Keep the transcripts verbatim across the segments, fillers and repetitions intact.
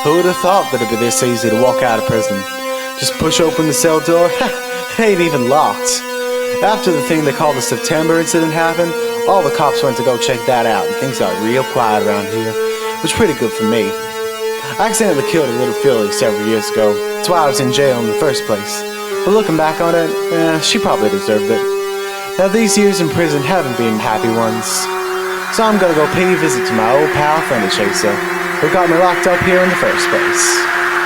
Who'd have thought that it'd be this easy to walk out of prison? Just push open the cell door, it ain't even locked. After the thing they call the September incident happened, all the cops went to go check that out, and things got real quiet around here, which is pretty good for me. I accidentally killed a little filly several years ago. That's why I was in jail in the first place. But looking back on it, eh, she probably deserved it. Now these years in prison haven't been happy ones. So I'm gonna go pay a visit to my old pal Thunderchaser, who got me locked up here in the first place.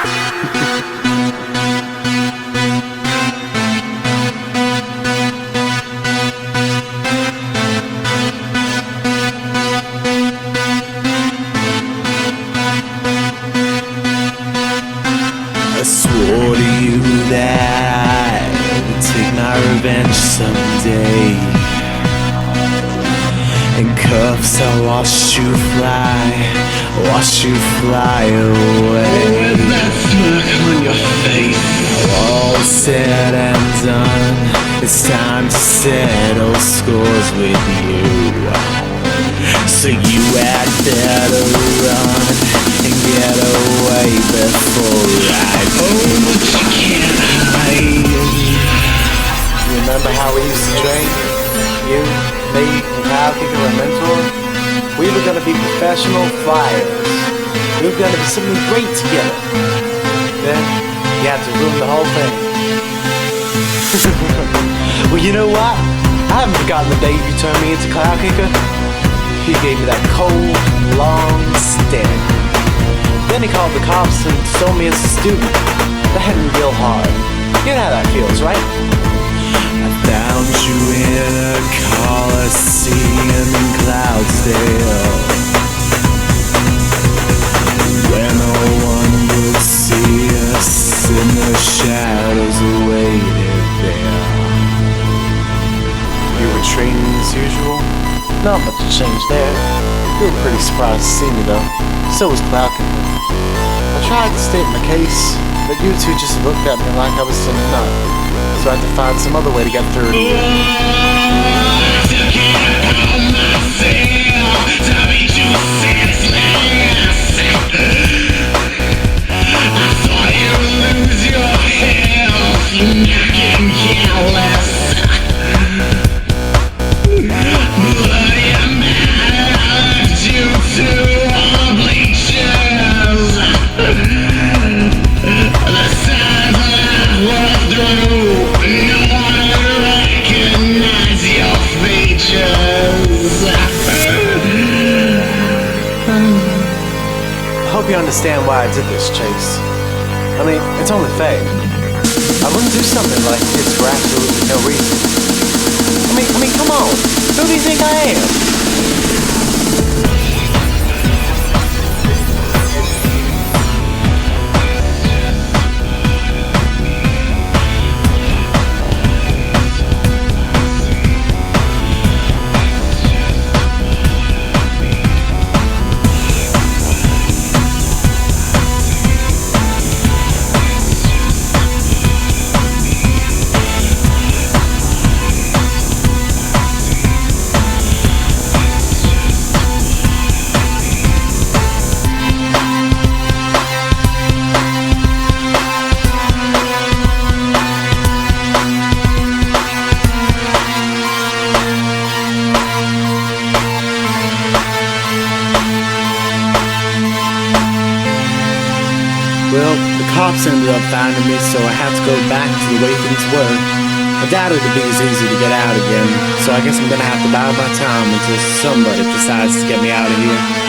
I swore to you that I would take my revenge someday. In cuffs I'll watch you fly, watch you fly away. With that smirk on your face, all said and done, it's time to settle scores with you. So you had better run and get away before I do. oh, but you can't hide. You remember how we used to train? You, me, and Kyle Kicker, our mentor? We were gonna be professional flyers. We were gonna be something great together. Then, you had to ruin the whole thing. Well, you know what? I haven't forgotten the day you turned me into Cloud Kicker. He gave me that cold, long stare. Then he called the cops and sold me as a student. That hit me real hard. You know how that feels, right? I found you in a coliseum in Cloudsdale, where no one would see us, in the shadows awaited there. You were training as usual? Not much changed there. You were pretty surprised to see me though. So was Cloud Kicker. I tried to state my case, but you two just looked at me like I was some nut. So I had to find some other way to get through to you. I hope you understand why I did this, Chase. I mean, it's only fair. I wouldn't do something like this for absolutely no reason. I mean, I mean, come on. Who do you think I am? Well, the cops ended up finding me, so I had to go back to the way things were. I doubted it'd be as easy to get out again, so I guess I'm gonna have to bide my time until somebody decides to get me out of here.